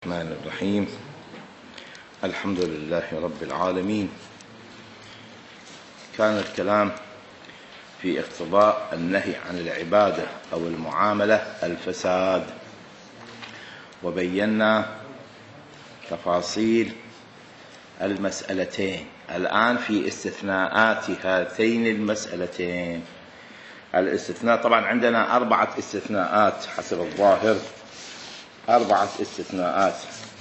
الرحمن الرحيم. الحمد لله رب العالمين. كان الكلام في اقتضاء النهي عن العبادة أو المعاملة الفساد، وبينا تفاصيل المسألتين. الآن في استثناءات هاتين المسألتين. الاستثناء طبعا عندنا 4 استثناءات حسب الظاهر، 4 استثناءات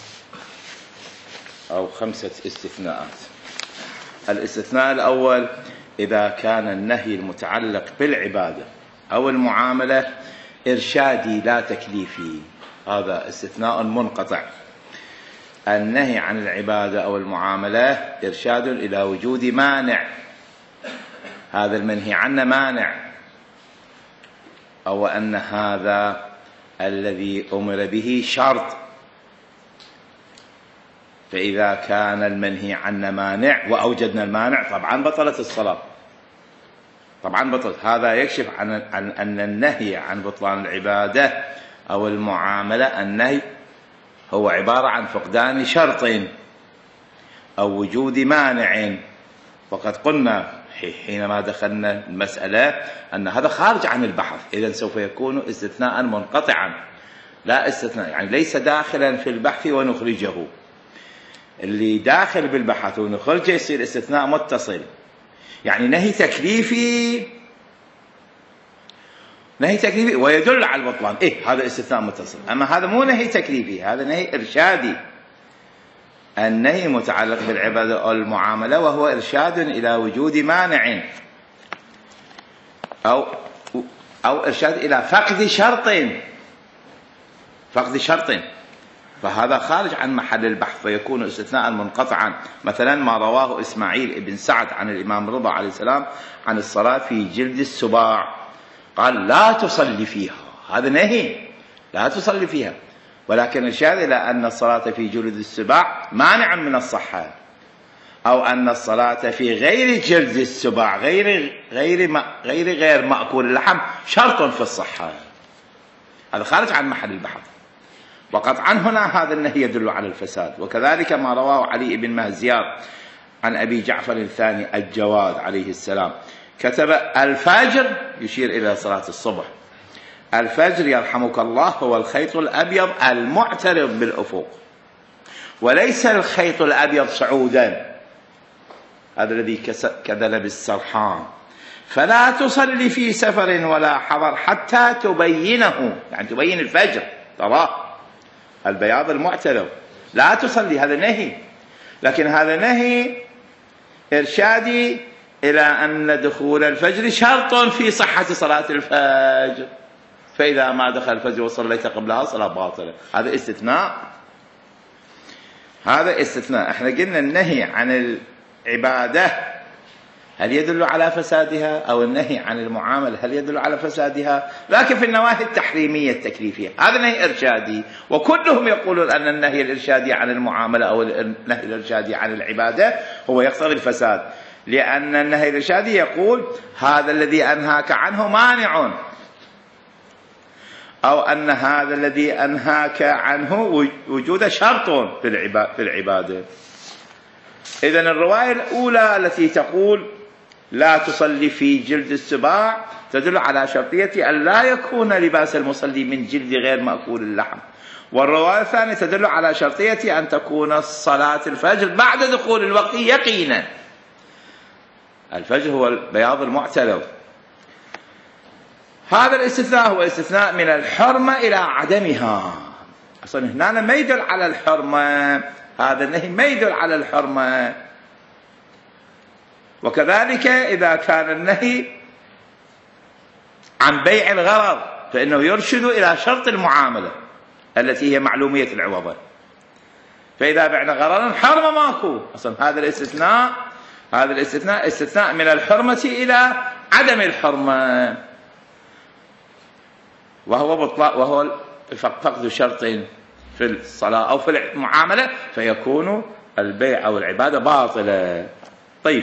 أو 5 استثناءات. الاستثناء الأول: إذا كان النهي المتعلق بالعبادة أو المعاملة إرشادي لا تكليفي، هذا استثناء منقطع. النهي عن العبادة أو المعاملة إرشاد إلى وجود مانع، هذا المنهي عنه مانع، أو أن هذا الذي أمر به شرط. فإذا كان المنهي عنه مانع وأوجدنا المانع طبعا بطلت الصلاة، طبعا بطلت. هذا يكشف عن أن النهي عن بطلان العبادة أو المعاملة، النهي هو عبارة عن فقدان شرط أو وجود مانع. وقد قلنا حينما دخلنا المسألة أن هذا خارج عن البحث، إذن سوف يكون استثناء منقطعا، لا استثناء يعني ليس داخلا في البحث ونخرجه. اللي داخل بالبحث ونخرجه يصير استثناء متصل، يعني نهي تكليفي، نهي تكليفي ويدل على البطلان، هذا استثناء متصل. أما هذا مو نهي تكليفي، هذا نهي إرشادي. النهي متعلق بالعبادة أو المعاملة وهو إرشاد إلى وجود مانع أو إرشاد إلى فقد شرط، فقد شرط، فهذا خارج عن محل البحث فيكون استثناء منقطعا. مثلا ما رواه إسماعيل بن سعد عن الإمام رضا عليه السلام عن الصلاة في جلد السباع، قال لا تصلي فيها، هذا نهي لا تصلي فيها، ولكن إرشاد إلى أن الصلاة في جلد السباع مانع من أو أن الصلاة في غير جلد السباع غير مأكول اللحم شرط في الصحة، هذا خارج عن محل البحث. وقطعا هنا هذا النهي يدل على الفساد. وكذلك ما رواه علي بن مهزيار عن أبي جعفر الثاني الجواد عليه السلام، كتب الفجر، يشير إلى صلاة الصبح: الفجر يرحمك الله هو الخيط الأبيض المعترض بالأفق، وليس الخيط الأبيض صعودا، هذا الذي كذل بالسرحان، فلا تصلي في سفر ولا حضر حتى تبينه، يعني تبين الفجر تراه البياض المعترض، لا تصلي، هذا نهي. لكن هذا نهي إرشادي إلى أن دخول الفجر شرط في صحة صلاة الفجر، فإذا ما دخل الفجر وصليت قبلها صلاة باطلة، هذا استثناء. هذا استثناء. احنا قلنا النهي عن العبادة هل يدل على فسادها، أو النهي عن المعاملة هل يدل على فسادها؟ لكن في النواهي التحريمية التكليفية هذا نهي إرشادي، وكلهم يقولون أن النهي الإرشادي عن المعاملة أو النهي الإرشادي عن العبادة هو يقتضي الفساد، لأن النهي الإرشادي يقول هذا الذي أنهاك عنه مانع، أو أن هذا الذي أنهاك عنه وجود شرط في العبادة. إذن الرواية الأولى التي تقول لا تصلي في جلد السباع تدل على شرطية أن لا يكون لباس المصلي من جلد غير مأكول اللحم، والرواية الثانية تدل على شرطية أن تكون صلاة الفجر بعد دخول الوقت يقينا. الفجر هو البياض المعترض. هذا الاستثناء هو استثناء من الحرمة إلى عدمها، أصلا هنا ما يدل على الحرمة، هذا النهي ما يدل على الحرمة. وكذلك إذا كان النهي عن بيع الغرض فإنه يرشد إلى شرط المعاملة التي هي معلومية العوضة، فإذا بعنا غرضا حرمة ماكو، أصلا هذا الاستثناء استثناء من الحرمة إلى عدم الحرمة، وهو فقد شرط في الصلاة أو في المعاملة، فيكون البيع أو العبادة باطلة. طيب،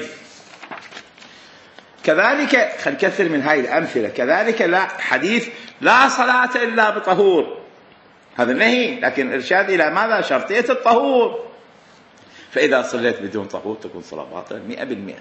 كذلك خلينا نكثر من هاي الأمثلة. كذلك لا حديث لا صلاة إلا بطهور، هذا النهي، لكن إرشاد إلى ماذا؟ شرطية الطهور. فإذا صليت بدون طهور تكون صلاة باطلة 100%،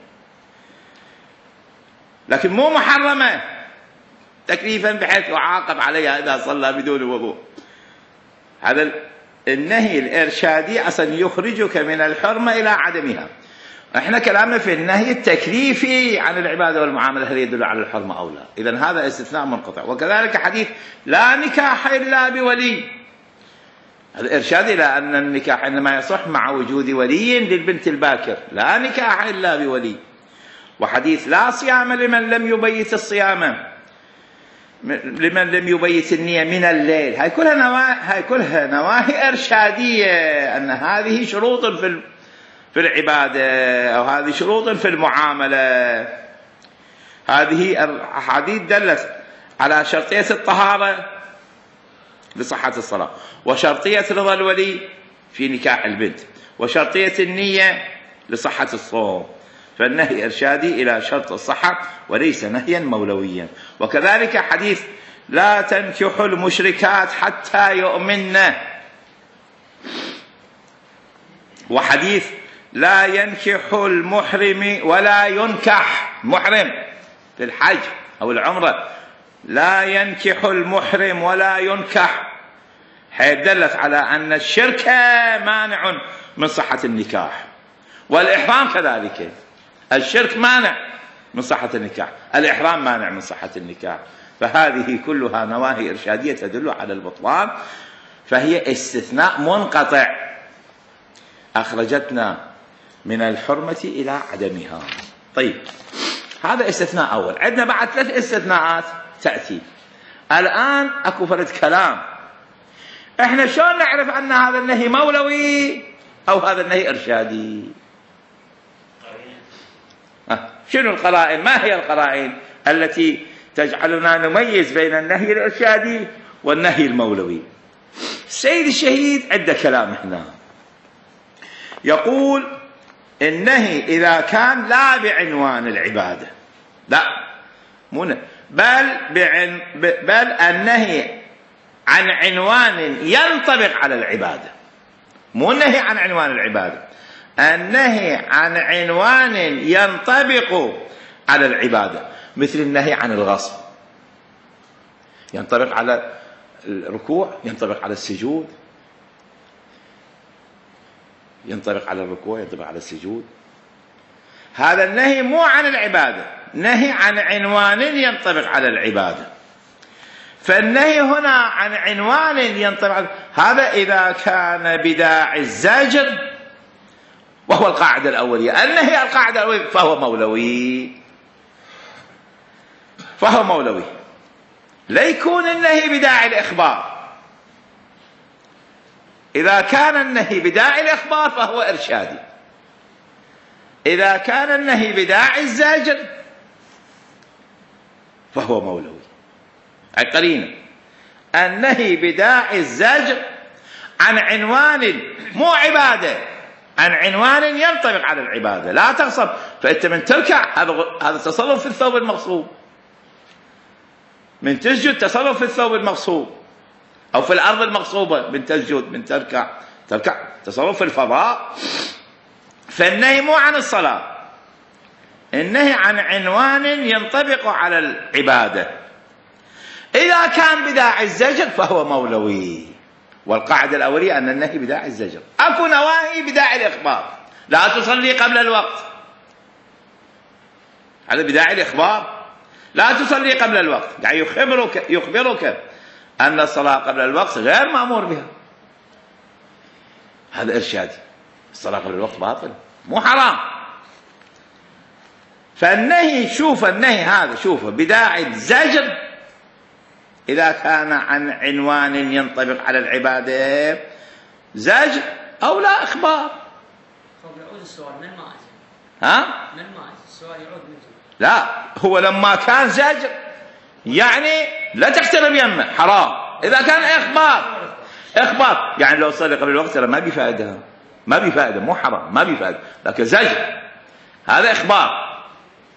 لكن مو محرمة تكليفا بحيث يعاقب عليها إذا صلى بدون وضوء. هذا النهي الإرشادي أصلا يخرجك من الحرمة إلى عدمها. احنا كلامنا في النهي التكليفي عن العبادة والمعاملة هل يدل على الحرمة أو لا. إذن هذا استثناء منقطع. وكذلك حديث لا نكاح إلا بولي، هذا إرشاد إلى أن النكاح إنما يصح مع وجود ولي للبنت الباكر، لا نكاح إلا بولي. وحديث لا صيام لمن لم يبيت الصيام، لمن لم يبيت النية من الليل. هاي كلها نواهي إرشادية، أن هذه شروط في العبادة، أو هذه شروط في المعاملة. هذه الأحاديث دلت على شرطية الطهارة لصحة الصلاة، وشرطية رضا الولي في نكاح البنت، وشرطية النية لصحة الصوم. فالنهي إرشادي إلى شرط الصحة وليس نهيا مولويا. وكذلك حديث لا تنكحوا المشركات حتى يؤمن، وحديث لا ينكح المحرم ولا ينكح محرم في الحج أو العمرة، لا ينكح المحرم ولا ينكح، حيث دلت على أن الشرك مانع من صحة النكاح، والإحرام كذلك. الشرك مانع من صحة النكاح، الإحرام مانع من صحة النكاح. فهذه كلها نواهي إرشادية تدل على البطلان، فهي استثناء منقطع أخرجتنا من الحرمة إلى عدمها. طيب، هذا استثناء أول. عندنا بعد 3 استثناءات تأتي. الآن أكو فرد كلام، إحنا شلون نعرف أن هذا النهي مولوي أو هذا النهي إرشادي؟ شنو القرائن؟ ما هي القرائن التي تجعلنا نميز بين النهي الإرشادي والنهي المولوي؟ السيد الشهيد عنده كلام هنا، يقول النهي إذا كان لا بعنوان العبادة، لا مو بل النهي عن عنوان ينطبق على العبادة، مو النهي عن عنوان العبادة، النهي عن عنوان ينطبق على العبادة، مثل النهي عن الغصب، ينطبق على الركوع، ينطبق على السجود، ينطبق على الركوع، ينطبق على السجود. هذا النهي مو عن العبادة، نهي عن عنوان ينطبق على العبادة. فالنهي هنا عن عنوان ينطبق، هذا إذا كان بداعي الزجر، وهو القاعدة الأولية، النهي القاعدة الأولية، فهو مولوي، فهو مولوي. لا يكون النهي بداعي الإخبار. إذا كان النهي بداعي الإخبار فهو إرشادي، إذا كان النهي بداعي الزجر فهو مولوي. قرينة النهي بداعي الزجر عن عنوان مو عبادة، عن عنوان ينطبق على العبادة. لا تغصب، فأنت من تركع هذا تصرف في الثوب المغصوب، من تسجد تصرف في الثوب المغصوب، أو في الأرض المغصوبة، من تسجد، من تركع تصرف في الفضاء. فالنهي مو عن الصلاة، النهي عن عنوان ينطبق على العبادة. إذا كان بداعي الزجر فهو مولوي، والقاعدة الأولية أن النهي بداعي الزجر. أكو نواهي بداعي الإخبار، لا تصلي قبل الوقت، هذا بداعي الإخبار، لا تصلي قبل الوقت، يعني يخبرك أن الصلاة قبل الوقت غير مأمور بها، هذا إرشادي. الصلاة قبل الوقت باطل، مو حرام. فالنهي، شوف النهي هذا، شوفه بداعي الزجر إذا كان عن عنوان ينطبق على العبادة، زجر أو لا إخبار. يعود السؤال من ما ها؟ من ما السؤال يعود من لا، هو لما كان زجر يعني لا تقترب يمه حرام. إذا كان إخبار يعني لو صلي قبل الوقت ما بفائدة، ما بفائدة، مو حرام، ما بفائدة، لكن زجر هذا إخبار.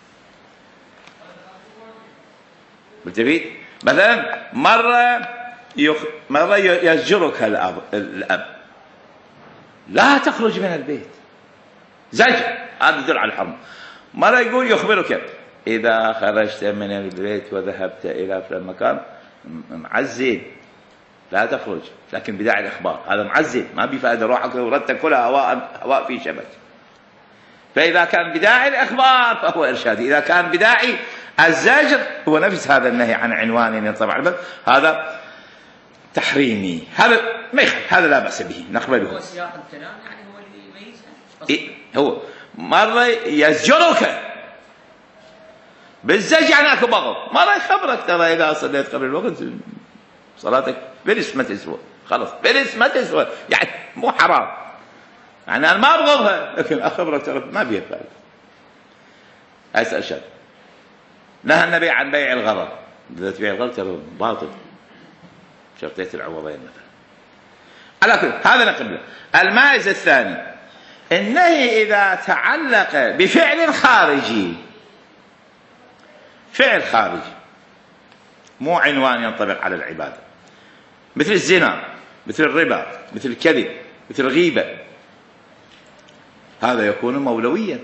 ملتفت؟ مثلا مرة مرة يزجرك الأب لا تخرج من البيت، زجر، هذا يدل على الحرمة. مرة يقول يخبرك إذا خرجت من البيت وذهبت إلى فلان مكان معزل لا تخرج، لكن بداعي الإخبار، هذا معزل ما بفائدة، روحك وردتك كلها هواء في شبك. فإذا كان بداعي الإخبار فهو إرشادي، إذا كان بداعي الزجر هو نفس هذا النهي عن عنوان ينطبق على البلد، هذا تحريمي، هذا ما يخالف، هذا لا بأس به نقبله. هو سياق الكلام يعني هو اللي يميزها. إيه هو مرة يزجرك بالزج يعني اكو بغض، مرة يخبرك ترى إذا صليت قبل الوقت صلاتك بلس ما تسوى، خلاص بلس ما تسوى، يعني مو حرام، يعني أنا ما أبغضها لكن أخبرك ترى ما بيها فائدة. أسأل شيء نهى النبي عن بيع الغرر، إذا تبيع الغرر ترى باطل، شرطية العوضين مثلا. على كل هذا نقبله. المائز الثاني النهي إذا تعلق بفعل خارجي، فعل خارجي مو عنوان ينطبق على العبادة، مثل الزنا، مثل الربا، مثل الكذب، مثل الغيبة، هذا يكون مولويا.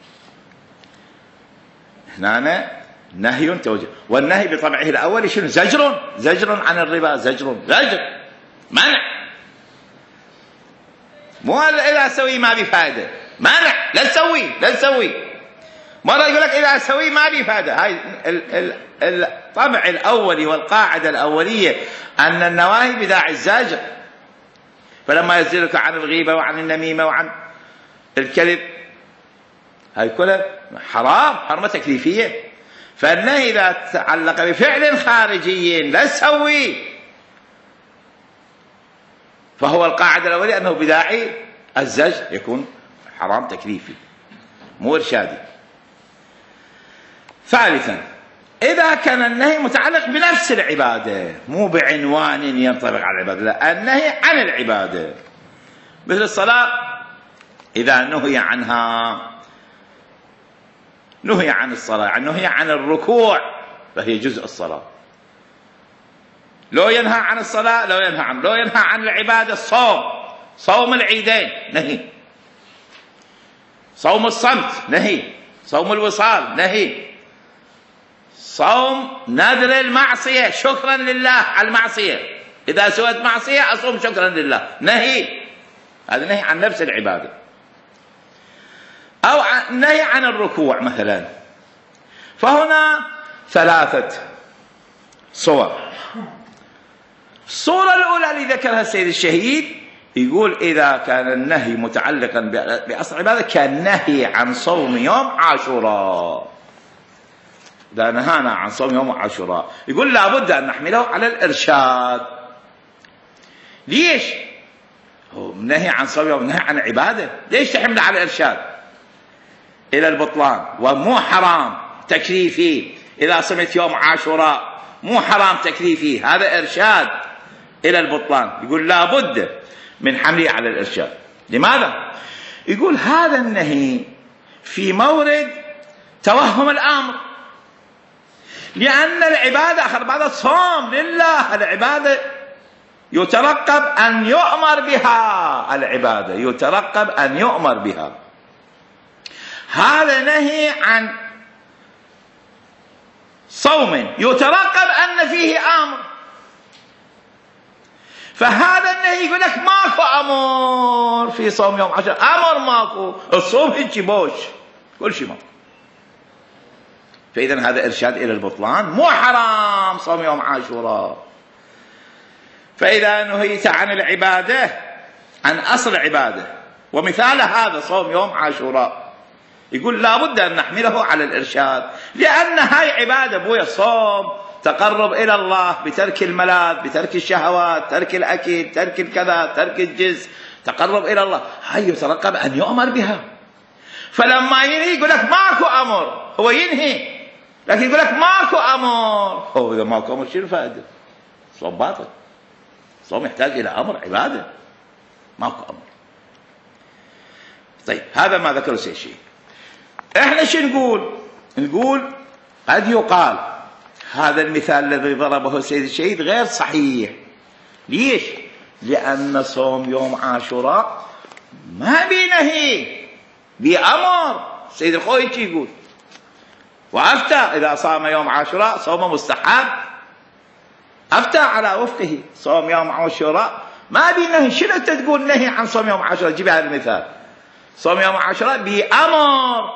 هنا نهي توجه، والنهي بطبعه الأول شنو؟ زجر عن الربا، زجر منع، مو إذا أسوي ما بفائدة، منع لا تسوي. مرة يقول لك إذا أسوي ما بفائدة، هاي الطبع الأولي والقاعدة الأولية أن النواهي بداعي الزجر، فلما يزجرك عن الغيبة وعن النميمة وعن الكذب هاي كلها حرام، حرمة تكليفية. فالنهي إذا تعلق بفعل خارجي لا تسوي فهو القاعدة الأولية أنه بداعي الزجر، يكون حرام تكليفي مو إرشادي. ثالثا إذا كان النهي متعلق بنفس العبادة مو بعنوان ينطبق على العبادة، لا، النهي عن العبادة، مثل الصلاة إذا نهي عنها، نهي عن الصلاة يعني نهي عن الركوع فهي جزء الصلاة. لو ينهى عن الصلاة لو ينهى عن العبادة، صوم العيدين نهي، صوم الصمت نهي، صوم الوصال نهي، صوم نذر المعصية شكرا لله على المعصية، إذا سويت معصية أصوم شكرا لله نهي، هذا نهي عن نفس العبادة. أو نهي عن الركوع مثلا، فهنا ثلاثة صور. الصورة الأولى اللي ذكرها السيد الشهيد يقول إذا كان النهي متعلقا بأصل العبادة كالنهي عن صوم يوم عاشوراء، إذا نهانا عن صوم يوم عاشوراء يقول لابد أن نحمله على الإرشاد. ليش؟ هو نهي عن صوم يوم، نهي عن عبادة، ليش تحمله على الإرشاد إلى البطلان؟ ومو حرام تكليفي إذا صمت يوم عاشوراء، مو حرام تكليفي، هذا إرشاد إلى البطلان، يقول لا بد من حمله على الإرشاد. لماذا؟ يقول هذا النهي في مورد توهم الأمر، لأن العبادة آخر بعد صوم لله، العبادة يترقب أن يؤمر بها، العبادة يترقب أن يؤمر بها، هذا نهي عن صوم يترقب أن فيه أمر، فهذا النهي يقول لك ماكو أمر في صوم يوم عاشوراء، أمر ماكو، الصوم هيك بوش كل شيء ماكو، فإذا هذا إرشاد إلى البطلان، مو حرام صوم يوم عاشوراء. فإذا نهيت عن العبادة، عن أصل العبادة، ومثال هذا صوم يوم عاشوراء، يقول لا بد أن نحمله على الإرشاد، لأن هاي عبادة بويا، صوم تقرب إلى الله بترك الملاذ، بترك الشهوات، ترك الأكل، ترك الكذا، ترك الجنس، تقرب إلى الله، هاي يترقب أن يؤمر بها. فلما ينهي يقول لك ماكو أمر، هو ينهي لكن يقول لك ماكو أمر، هو إذا ماكو أمر شنو الفائدة؟ صوم باطل، صوم يحتاج إلى أمر، عبادة، ماكو أمر. طيب هذا ما ذكره شيء. احنا شو نقول قد يقال هذا المثال الذي ضربه السيد الشهيد غير صحيح، ليش؟ لأن صوم يوم عاشوراء ما بنهي، بأمر. السيد الخوئي يقول وأفتى إذا صام يوم عاشوراء صوم مستحب، أفتى على وفقه. صوم يوم عاشوراء ما بنهي. شنو أنت تقول نهي عن صوم يوم عاشوراء؟ جيب هذا المثال. صوم يوم عاشوراء بأمر،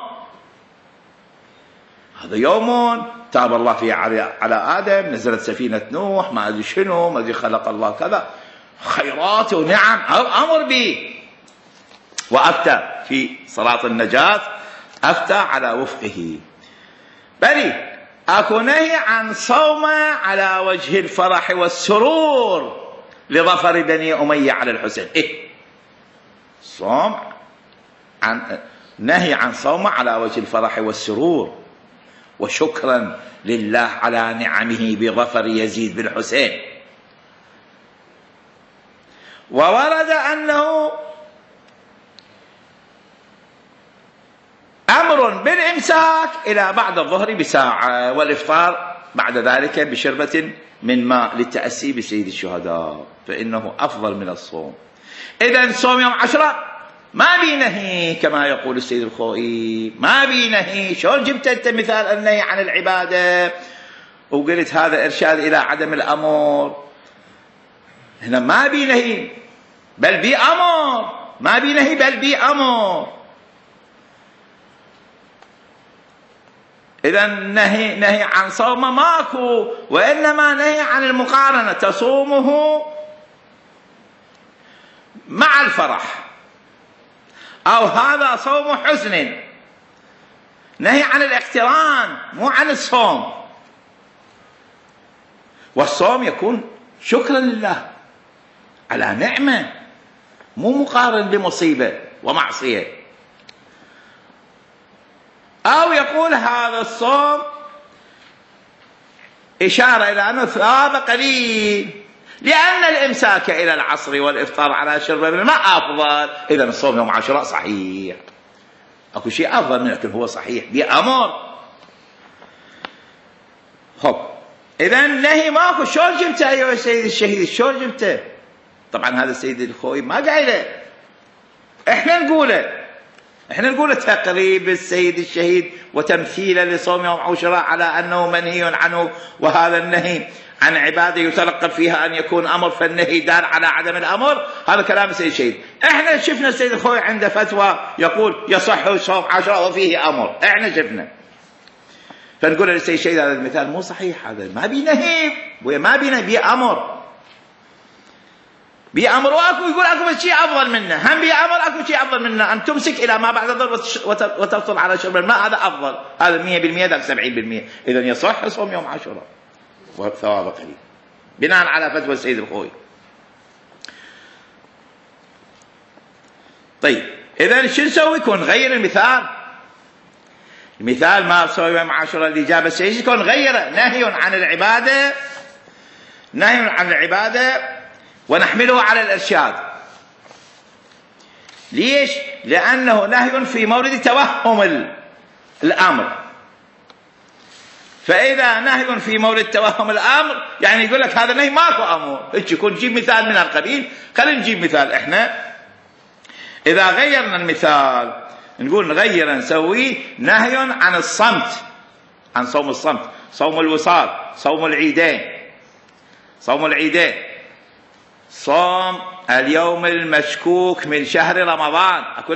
هذا يوم تاب الله فيه على آدم، نزلت سفينة نوح، ما أدري شنو، ما أدري خلق الله كذا، خيرات ونعم، أمر به. وأفتى في صلاة النجاة، أفتى على وفقه. بل أكو نهي عن صوم على وجه الفرح والسرور لظفر بني أمية على الحسين. صوم نهي عن صوم على وجه الفرح والسرور وشكرا لله على نعمه بظفر يزيد بن حسين. وورد أنه أمر بالإمساك إلى بعد الظهر بساعة، والإفطار بعد ذلك بشربة من ماء للتأسي بسيد الشهداء، فإنه أفضل من الصوم. إذن صوم يوم عاشوراء ما بينهي كما يقول السيد الخوئي، ما بينهي. شلون جبت أنت مثال النهي عن العبادة وقلت هذا إرشاد إلى عدم الأمر؟ هنا ما بينهي بل بأمر، ما بينهي بل بأمر. إذا نهي عن صوم ماكو، وإنما نهي عن المقارنة، تصومه مع الفرح، أو هذا صوم حزن. نهي عن الاقتران مو عن الصوم. والصوم يكون شكرا لله على نعمة، مو مقارن بمصيبة ومعصية. أو يقول هذا الصوم إشارة إلى أنه ثواب قليل، لأن الإمساك إلى العصر والإفطار على شرب الماء أفضل. إذن الصوم يوم عاشوراء صحيح، أكو شيء أفضل منه، لكن هو صحيح بأمر. خب إذن نهي ماكو. شلون جبته أيها السيد الشهيد؟ شلون جبته؟ طبعا هذا السيد الخوئي ما قايله، إحنا نقوله تقريب السيد الشهيد وتمثيله لصوم يوم عاشوراء على أنه منهي عنه، وهذا النهي عن عبادة يترقب فيها أن يكون أمر، فالنهي دار على عدم الأمر. هذا كلام السيد الشهيد. إحنا شفنا السيد الخوئي عنده فتوى يقول يصح صوم عاشوراء وفيه أمر، إحنا شفنا. فنقول للسيد الشهيد هذا المثال مو صحيح، هذا ما بينهي، ما بينهي بأمر. بأمر، واكو يقول اكو شيء افضل منه، هم بأمر اكو شيء افضل منه، ان تمسك الى ما بعد الظهر وتفطر على شرب الماء، هذا افضل، هذا 100%، ذاك 70%. اذا يصح صوم يوم عاشوراء وثوابه قليل بناء على فتوى السيد الخوئي. طيب اذا شو نسوي؟ يكون نغير المثال. المثال ما صوم يوم عاشوراء اللي جاب السيد يكون نغيره. نهي عن العباده، نهي عن العباده ونحمله على الإرشاد. ليش؟ لأنه نهي في مورد توهم الأمر. فإذا نهي في مورد توهم الأمر يعني يقول لك هذا نهي ماكو أمر، هيك يكون جيب مثال من القبيل. خلينا نجيب مثال. إحنا إذا غيرنا المثال نقول نغير، نسويه نهي عن الصمت، عن صوم الصمت، صوم الوصال، صوم العيدين، صوم العيدين، صوم اليوم المشكوك من شهر رمضان، اكو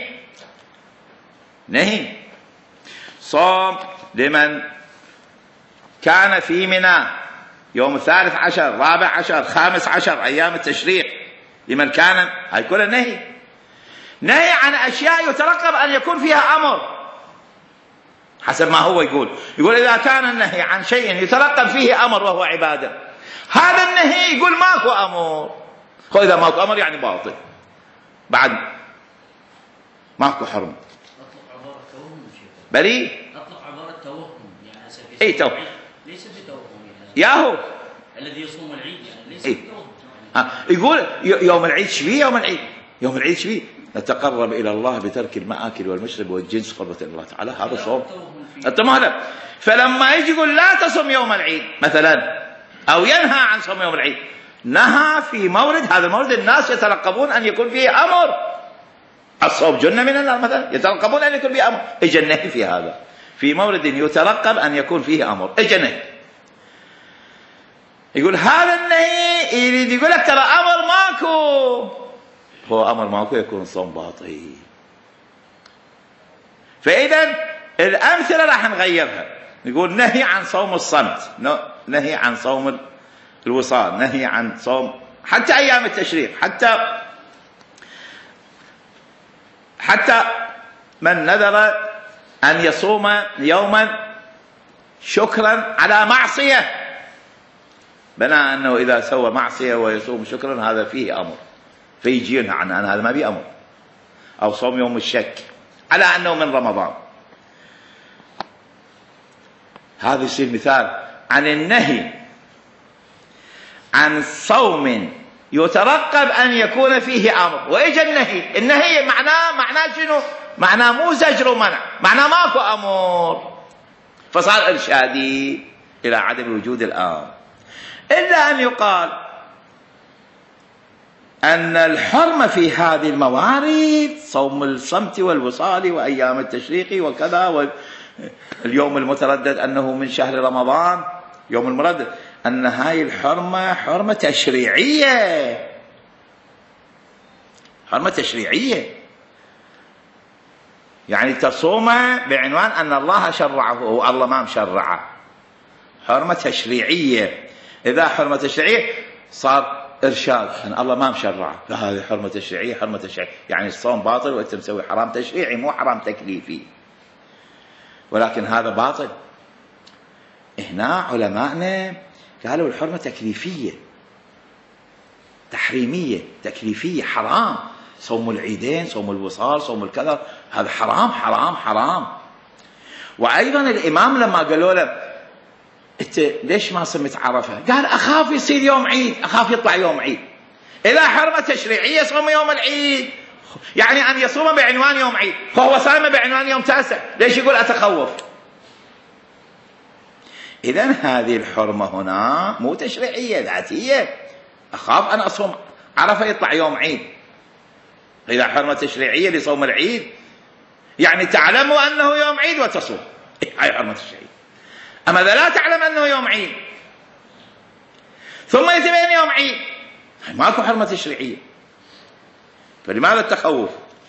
نهي. صوم لمن كان في منى يوم 13 14 15 ايام التشريق، لمن كان، هاي كلها نهي عن اشياء يترقب ان يكون فيها امر حسب ما هو يقول اذا كان النهي عن شيء يترقب فيه امر وهو عباده، هذا النهي يقول ماكو امر. واذا ماكو امر يعني باطل، بعد ماكو حرم. اطلق عباره توهم بريء، اطلق عباره توهم يعني اي توهم، ليس بتوهم يعني ياهو الذي يصوم العيد يعني ليس بتوهم. يقول يوم العيد شبيه، يوم العيد شبيه نتقرب الى الله بترك المآكل والمشرب والجنس قربة الى الله تعالى، هذا صوم. انت مهلب. فلما يجي يقول لا تصم يوم العيد مثلا، او ينهى عن صوم يوم العيد، نهى في مورد، هذا المورد الناس يترقبون أن يكون فيه أمر، الصوم جنة من النار مثلا، يترقبون أن يكون فيه أمر، اجى النهي في هذا، في مورد يترقب أن يكون فيه أمر، اجى نهي. يقول هذا النهي يريد يقول لك ترى أمر ماكو، هو أمر ماكو يكون صوم باطل. فإذا الأمثلة راح نغيرها، نقول نهي عن صوم الصمت، نهي عن صوم الوصال، نهي عن صوم حتى أيام التشريق، حتى من نذر أن يصوم يوما شكرا على معصية، بناء أنه إذا سوى معصية ويصوم شكرا هذا فيه أمر، فيجي ينهى عن هذا ما بيه أمر. أو صوم يوم الشك على أنه من رمضان، هذا يصير مثال عن النهي عن صوم يترقب أن يكون فيه أمر، وإجا النهي معناه شنو؟ معناه مو زجر ومنع، معناه ماكو أمر، فصار إرشادي إلى عدم وجود الأمر. إلا أن يقال أن الحرمة في هذه الموارد، صوم الصمت والوصال وأيام التشريق وكذا، واليوم المتردد أنه من شهر رمضان، يوم المردد، أن هاي الحرمة حرمة تشريعية، حرمة تشريعية، يعني تصوم بعنوان أن الله شرعه والله ما مشرعه، حرمة تشريعية. إذا حرمة تشريعية صار إرشاد أن الله ما مشرعه، فهذه حرمة تشريعية، حرمة تشريعية، يعني الصوم باطل وأنت مسوي حرام تشريعي مو حرام تكليفي، ولكن هذا باطل. هنا علماءنا قالوا الحرمة تكليفية، تحريمية تكليفية، حرام، صوم العيدين، صوم الوصال، صوم الكذا، هذا حرام حرام حرام. وأيضا الإمام لما قالوا له أنت ليش ما صمت عرفة؟ قال أخاف يصير يوم عيد، أخاف يطلع يوم عيد. إذا حرمة تشريعية صوم يوم العيد، يعني أن يصوم بعنوان يوم عيد، فهو صائم بعنوان يوم تاسع، ليش يقول أتخوف؟ إذن هذه الحرمة هنا مو تشريعية ذاتية، أخاف أن أصوم عرفة يطلع يوم عيد. إذا حرمة تشريعية لصوم العيد يعني تعلموا أنه يوم عيد وتصوم، هاي حرمة تشريعية. أما إذا لا تعلم أنه يوم عيد ثم يتبين يوم عيد، ماكو حرمة تشريعية، فلماذا التخوف؟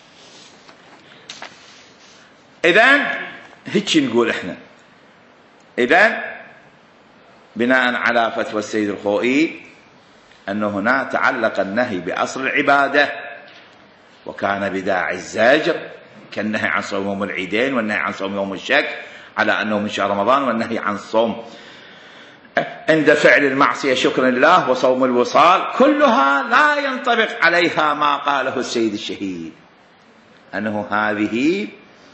إذن هيك نقول إحنا، إذن بناء على فتوى السيد الخوئي أنه هنا تعلق النهي بأصل العبادة وكان بداعي الزجر، كالنهي عن صوم يوم العيدين والنهي عن صوم يوم الشك على أنه من شهر رمضان، والنهي عن صوم عند فعل المعصية شكرا لله، وصوم الوصال، كلها لا ينطبق عليها ما قاله السيد الشهيد أنه هذه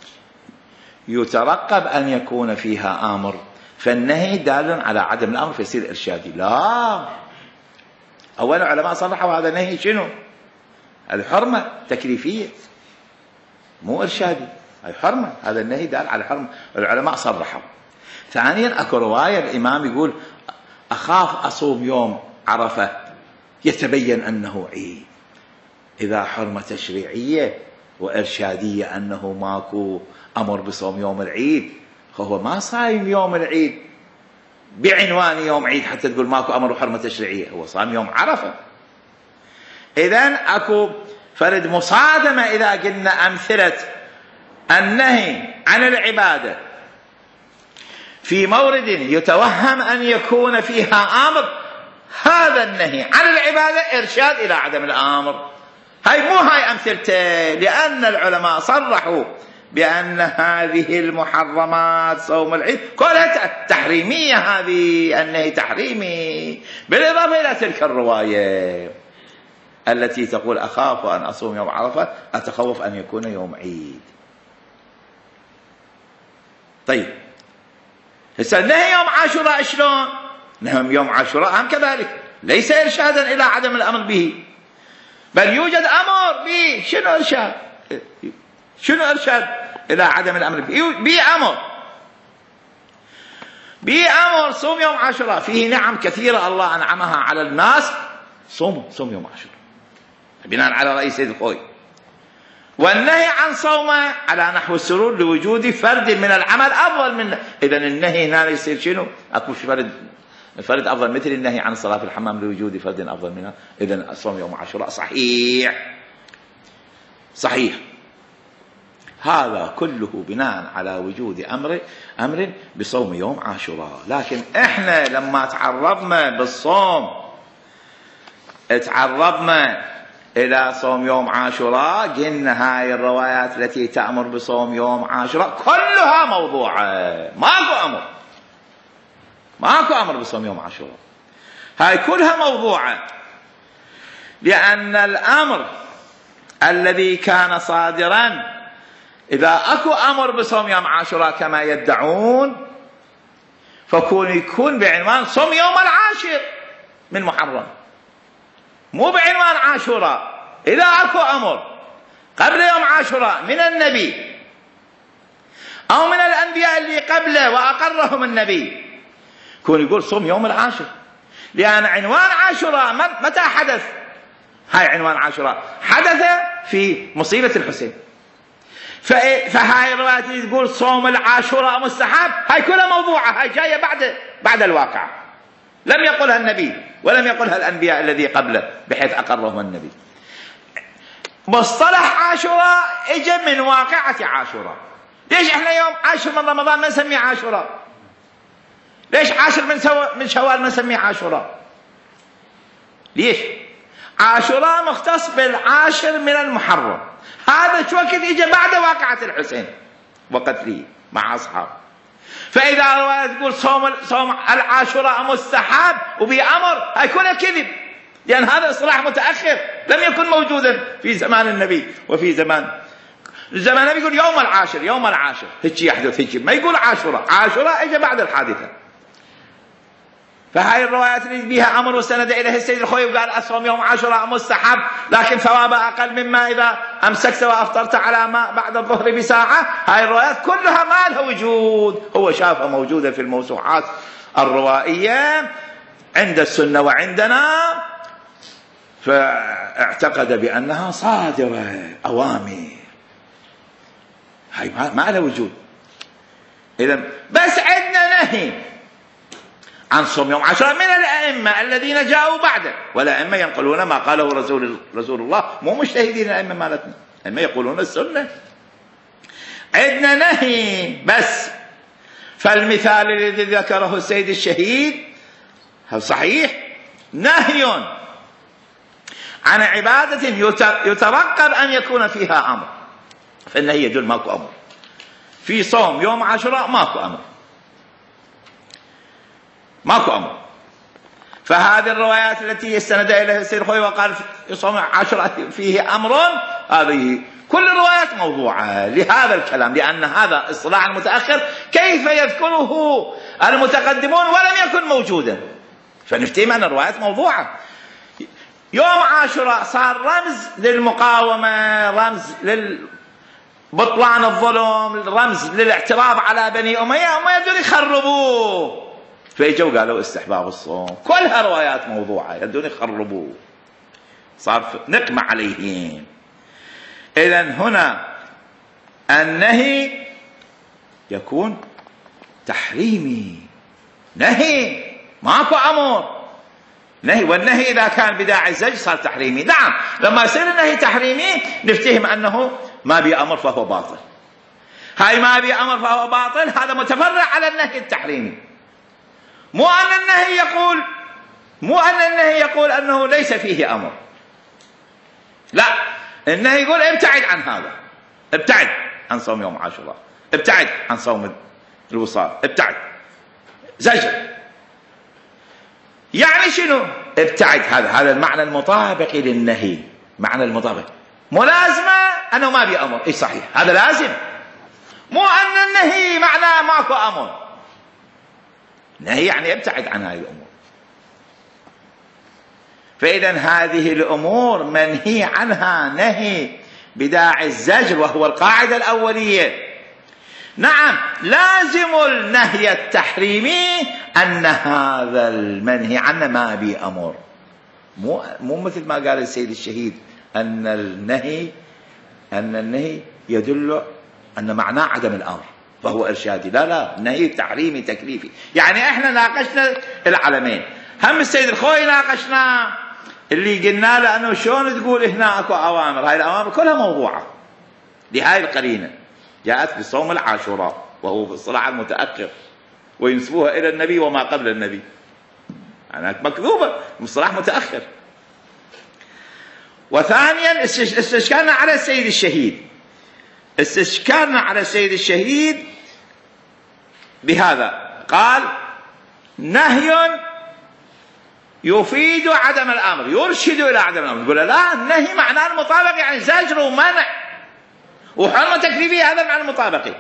يترقب أن يكون فيها أمر، فالنهي دال على عدم الأمر فيصير إرشادي. لا، أولا العلماء صرحوا هذا النهي شنو؟ الحرمة تكليفية مو إرشادي، هاي حرمة، هذا النهي دال على حرمة، العلماء صرحوا. ثانيا أكو رواية الإمام يقول أخاف أصوم يوم عرفة يتبين أنه عيد. إذا حرمة تشريعية وإرشادية أنه ماكو أمر بصوم يوم العيد، فهو ما صايم يوم العيد بعنوان يوم عيد حتى تقول ماكو أمر وحرمة تشريعية، هو صام يوم عرفة. إذن أكو فرد مصادمة إذا قلنا أمثلة النهي عن العبادة في مورد يتوهم أن يكون فيها أمر، هذا النهي عن العبادة إرشاد إلى عدم الأمر. هاي مو هاي أمثلته، لأن العلماء صرحوا بأن هذه المحرمات صوم العيد كلها تحريمية، هذه النهي تحريمي، بالإضافة إلى تلك الرواية التي تقول أخاف أن أصوم يوم عرفة أتخوف أن يكون يوم عيد. طيب هسه النهي يوم عاشوراء شلون؟ نهم يوم عاشوراء هم كذلك ليس إرشادا إلى عدم الأمر به، بل يوجد أمر به. شنو إرشاد؟ شنو إرشاد إلى عدم الأمر به؟ بأمر صوم يوم عاشوراء، فيه نعم كثيرة الله أنعمها على الناس صوم يوم عاشوراء بناء على رأي سيد الخوي، والنهي عن صومه على نحو السرور لوجود فرد من العمل أفضل منه. إذا النهي هنا يصير شنو؟ أكو فرد أفضل، مثل النهي عن الصلاة في الحمام لوجود فرد أفضل منها. إذا صوم يوم عاشوراء صحيح. هذا كله بناء على وجود أمر بصوم يوم عاشوراء. لكن إحنا لما تعرضنا بالصوم إلى صوم يوم عاشوراء، قلنا هاي الروايات التي تأمر بصوم يوم عاشوراء كلها موضوعة، ماكو أمر بصوم يوم عاشوراء، هاي كلها موضوعة. لأن الأمر الذي كان صادرا، إذا أكو أمر بصوم يوم عاشوراء كما يدعون، يكون بعنوان صوم يوم العاشر من محرم، مو بعنوان عاشوراء. إذا أكو أمر قبل يوم عاشوراء من النبي أو من الأنبياء اللي قبله وأقرهم النبي، يقول صوم يوم العاشر، لأن عنوان عاشوراء متى حدث؟ هاي عنوان عاشوراء حدث في مصيبة الحسين. فهاي الروايات اللي تقول صوم العاشوراء مستحب، هاي كلها موضوعة، هاي جاية بعد الواقع، لم يقلها النبي ولم يقلها الأنبياء الذي قبله بحيث أقرهم النبي. مصطلح عاشوراء اجى من واقعة عاشوراء. ليش احنا يوم 10 من رمضان ما نسميه عاشوراء؟ ليش 10 من شوال ما نسميه عاشوراء؟ ليش؟ عاشوراء مختص بالعاشر من المحرم، هذا شو وقت اجى بعد واقعة الحسين وقتله مع أصحابه. فإذا الرواية تقول صوم العاشوراء مستحب وبأمر، هاي كلها كذب، لأن هذا إصلاح متأخر لم يكن موجودا في زمان النبي وفي زمان النبي. يقول يوم العاشر هيك يحدث، هيك ما يقول عاشوراء اجى بعد الحادثة. فهاي الروايات اللي بيها أمر وسند إليه السيد الخوي وقال أصوم يوم عاشوراء مستحب، لكن ثوابه أقل مما إذا أمسكت وأفطرت على ماء بعد الظهر بساعة، هاي الروايات كلها ما لها وجود. هو شافها موجودة في الموسوعات الروائية عند السنة وعندنا، فاعتقد بأنها صادرة أوامر، هاي ما لها وجود. إذن بس عندنا نهي عن صوم يوم عاشوراء من الأئمة الذين جاءوا بعده، والأئمة ينقلون ما قاله رسول الله، مو مجتهدين الأئمة مالتنا، الأئمة يقولون السنة. عندنا نهي بس. فالمثال الذي ذكره السيد الشهيد هل صحيح؟ نهي عن عبادة يترقب أن يكون فيها أمر، فالنهي يدل ماكو أمر. في صوم يوم عاشوراء ماكو أمر. فهذه الروايات التي استند إليها السيد الخوي وقال في صوم عاشوراء فيه أمر، هذه كل الروايات موضوعة لهذا الكلام، لأن هذا اصطلاح متأخر كيف يذكره المتقدمون ولم يكن موجودا، فنفتهم أن الروايات موضوعة. يوم عاشوراء صار رمز للمقاومة، رمز للبطلان الظلم، رمز للاعتراض على بني أمية، وما يدون يخربوه، فيجوا قالوا استحباب الصوم. كلها روايات موضوعة يدون يخربوه، صار نقمة عليهم. إذن هنا النهي يكون تحريمي، نهي ماكو أمر، نهي. والنهي إذا كان بداعي الزج صار تحريمي. نعم، لما يصير النهي تحريمي نفتهم أنه ما بأمر فهو باطل. هاي ما بأمر فهو باطل، هذا متفرع على النهي التحريمي. مو أن النهي يقول أنه ليس فيه أمر، لا، النهي يقول ابتعد عن هذا، ابتعد عن صوم يوم عاشوراء، ابتعد عن صوم الوصال، ابتعد، زجر. يعني شنو ابتعد؟ هذا المعنى المطابق للنهي، معنى المطابق. ملازمة أنه ما بي أمر، إيه صحيح، هذا لازم. مو أن النهي معناه ماكو أمر، نهي يعني ابتعد عن هذه الأمور. فإذا هذه الأمور منهي عنها نهي بداعي الزجر، وهو القاعدة الأولية. نعم، لازم النهي التحريمي أن هذا المنهي عنه ما بي أمر، مو مثل ما قال السيد الشهيد أن النهي يدل أن معناه عدم الأمر فهو إرشادي. لا، النهي تحريمي تكليفي. يعني إحنا ناقشنا العلمين، هم السيد الخوي ناقشنا اللي قلنا له أنه شلون تقول هنا أكو أوامر، هاي الأوامر كلها موضوعة لهاي القرينة جاءت بصوم العاشوراء وهو في الصلاة المتأخر وينسبوها إلى النبي وما قبل النبي، يعني مكذوبة مصطلح متأخر. وثانيا استشكالنا على السيد الشهيد بهذا، قال نهي يفيد عدم الأمر يرشد إلى عدم الأمر. نقول لا، النهي معناه المطابقة، يعني زجر ومنع وحرمة تكليفية، هذا معنى المطابقة.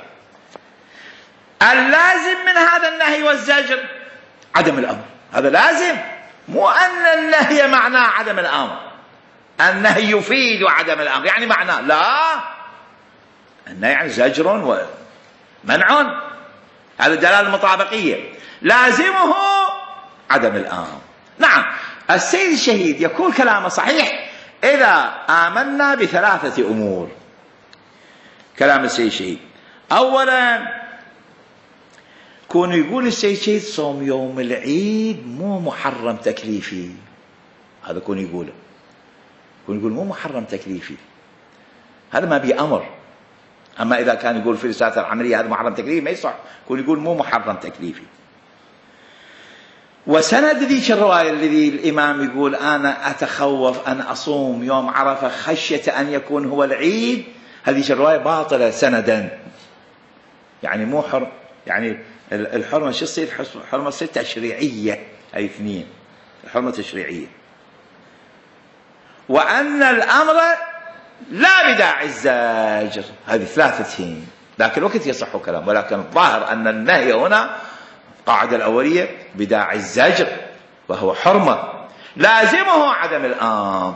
اللازم من هذا النهي والزجر عدم الأمر، هذا لازم، مو أن النهي معناه عدم الأمر. النهي يفيد عدم الأمر يعني معناه لا، النهي يعني زجر ومنع، هذا دلالة المطابقية، لازمه عدم الأمر. نعم، السيد الشهيد يكون كلامه صحيح إذا آمنا بثلاثة أمور. كلام السيد الشهيد أولا، كون يقول السيد الشهيد صوم يوم العيد مو محرم تكليفي، هذا كون يقوله، كون يقول مو محرم تكليفي، هذا ما بيه أمر. أما إذا كان يقول في رسالة العملية هذا محرم تكليفي ما يصح، كون يقول مو محرم تكليفي. وسند ذيك الرواية الذي الإمام يقول أنا أتخوف أن أصوم يوم عرفة خشية أن يكون هو العيد، هذه الرواية باطلة سندا، يعني مو يعني الحرمة شو تصير؟ حرمة تصير تشريعية، هي اثنين، الحرمة تشريعية. وأن الأمر لا بداعي الزاجر، هذه ثلاثتين، ذاك الوقت يصح كلام. ولكن الظاهر أن النهي هنا القاعدة الأولية بداعي الزجر وهو حرمة لازمه عدم الأمر.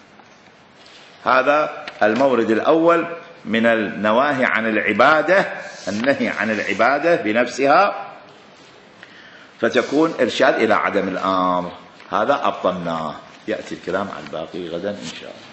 هذا المورد الأول من النواهي عن العبادة، النهي عن العبادة بنفسها فتكون إرشاد إلى عدم الأمر، هذا أبطلناه. يأتي الكلام عن الباقي غدا إن شاء الله.